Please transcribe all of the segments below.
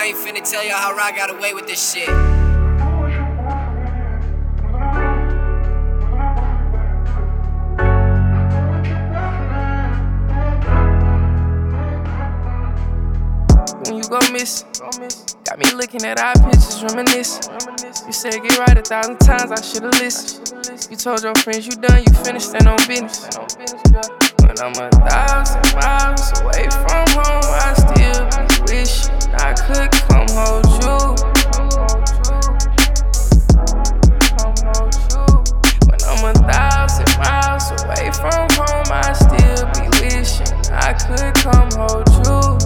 I ain't finna tell y'all how I got away with this shit. When you go miss, got me looking at our pictures, reminisce. You said get right 1,000 times, I should've listened. You told your friends you done, you finished, stand on business. When I'm 1,000 miles away from home, I still be wishing I could come hold you. When I'm 1,000 miles away from home, I still be wishing I could come hold you.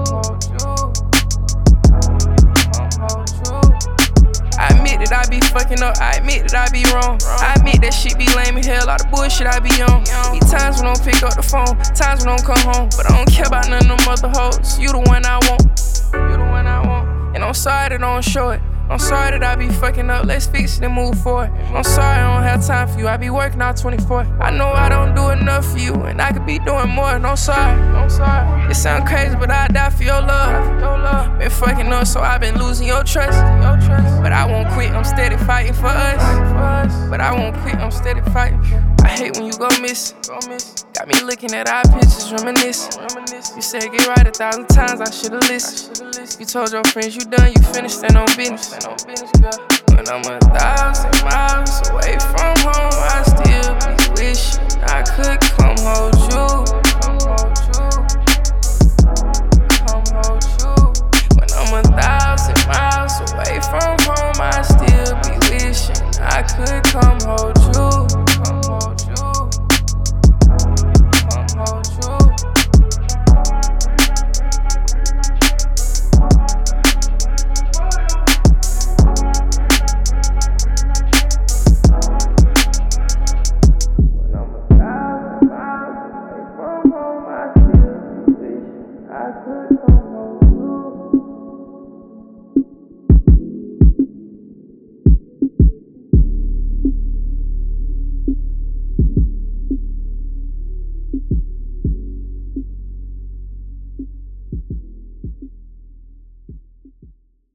I admit that I be fucking up, I admit that I be wrong. I admit that shit be lame as hell, all the bullshit I be on. Be times when I don't pick up the phone, times when I don't come home, but I don't care about none of them other hoes. You the one I want, you the one I want. And I'm sorry that I don't show it, I'm sorry that I be fucking up, let's fix it and move forward. I'm sorry I don't have time for you, I be working out 24. I know I don't do enough for you, and I could be doing more, and I'm sorry. It sound crazy, but I die for your love. Been fucking up, so I been losing your trust. But I won't quit, I'm steady fighting for us. But I won't quit, I'm steady fighting. I hate when you go miss. Got me looking at our pictures, reminisce. You said get right 1,000 times, I should've listened. You told your friends you done, you finished, stand on business. When I'm 1,000 miles away from home, I still be wishing I could come hold you. When I'm 1,000 miles away from home, I still be wishing I could come hold you. I could